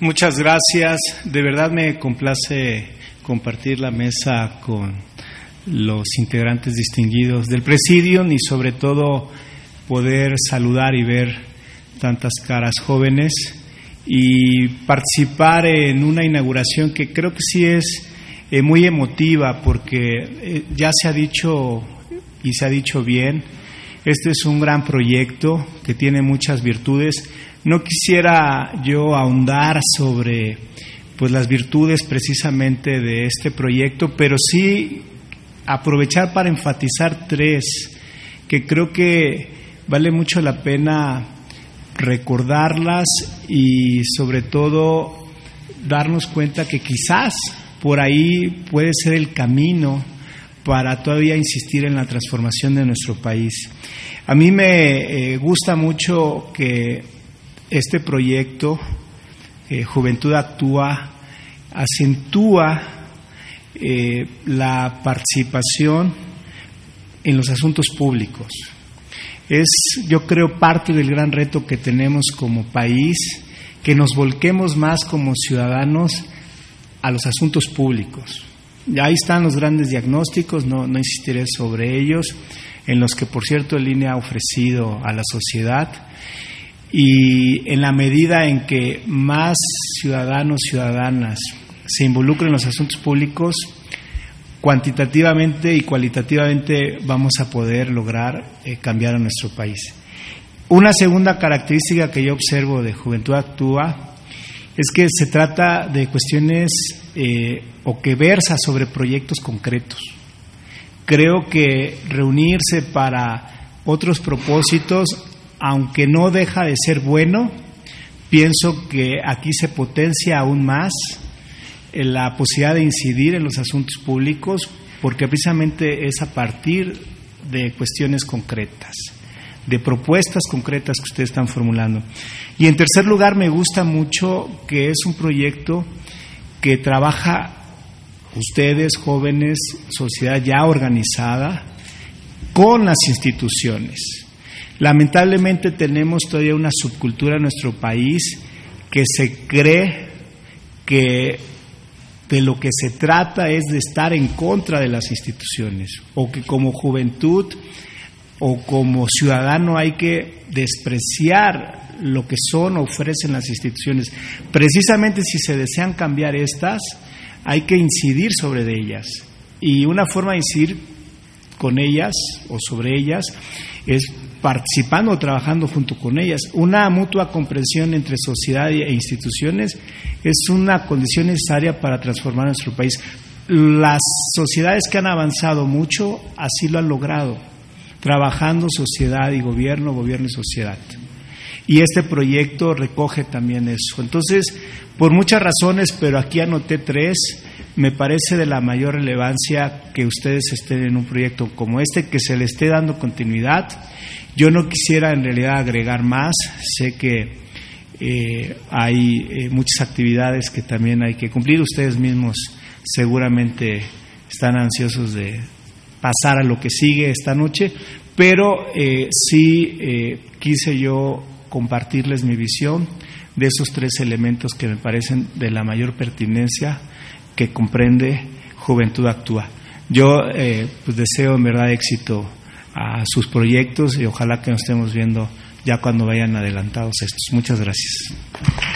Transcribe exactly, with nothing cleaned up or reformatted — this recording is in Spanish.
Muchas gracias. De verdad me complace compartir la mesa con los integrantes distinguidos del Presidium y sobre todo poder saludar y ver tantas caras jóvenes y participar en una inauguración que creo que sí es eh, muy emotiva porque eh, ya se ha dicho y se ha dicho bien, este es un gran proyecto que tiene muchas virtudes. No quisiera yo ahondar sobre pues las virtudes precisamente de este proyecto, pero sí aprovechar para enfatizar tres que creo que vale mucho la pena recordarlas y sobre todo darnos cuenta que quizás por ahí puede ser el camino para todavía insistir en la transformación de nuestro país. A mí me eh, gusta mucho que este proyecto, eh, Juventud Actúa, acentúa eh, la participación en los asuntos públicos. Es, yo creo, parte del gran reto que tenemos como país, que nos volquemos más como ciudadanos a los asuntos públicos. Ahí están los grandes diagnósticos, no, no insistiré sobre ellos, en los que, por cierto, el I N E ha ofrecido a la sociedad. Y en la medida en que más ciudadanos, ciudadanas se involucren en los asuntos públicos, cuantitativamente y cualitativamente vamos a poder lograr eh, cambiar a nuestro país. Una segunda característica que yo observo de Juventud Actúa es que se trata de cuestiones eh, o que versa sobre proyectos concretos. Creo que reunirse para otros propósitos, aunque no deja de ser bueno, pienso que aquí se potencia aún más la posibilidad de incidir en los asuntos públicos, porque precisamente es a partir de cuestiones concretas, de propuestas concretas que ustedes están formulando. Y en tercer lugar, me gusta mucho que es un proyecto que trabaja ustedes, jóvenes, sociedad ya organizada, con las instituciones. Lamentablemente tenemos todavía una subcultura en nuestro país que se cree que de lo que se trata es de estar en contra de las instituciones, o que como juventud o como ciudadano hay que despreciar lo que son o ofrecen las instituciones. Precisamente si se desean cambiar estas, hay que incidir sobre ellas. Y una forma de incidir con ellas o sobre ellas es participando o trabajando junto con ellas. Una mutua comprensión entre sociedad e instituciones es una condición necesaria para transformar nuestro país. Las sociedades que han avanzado mucho así lo han logrado, trabajando sociedad y gobierno, gobierno y sociedad. Y este proyecto recoge también eso. Entonces, por muchas razones, pero aquí anoté tres, me parece de la mayor relevancia que ustedes estén en un proyecto como este, que se le esté dando continuidad. Yo no quisiera en realidad agregar más, sé que eh, hay eh, muchas actividades que también hay que cumplir, ustedes mismos seguramente están ansiosos de pasar a lo que sigue esta noche, pero eh, sí eh, quise yo compartirles mi visión de esos tres elementos que me parecen de la mayor pertinencia que comprende Juventud Actúa. Yo eh, pues deseo en verdad éxito a sus proyectos y ojalá que nos estemos viendo ya cuando vayan adelantados estos. Muchas gracias.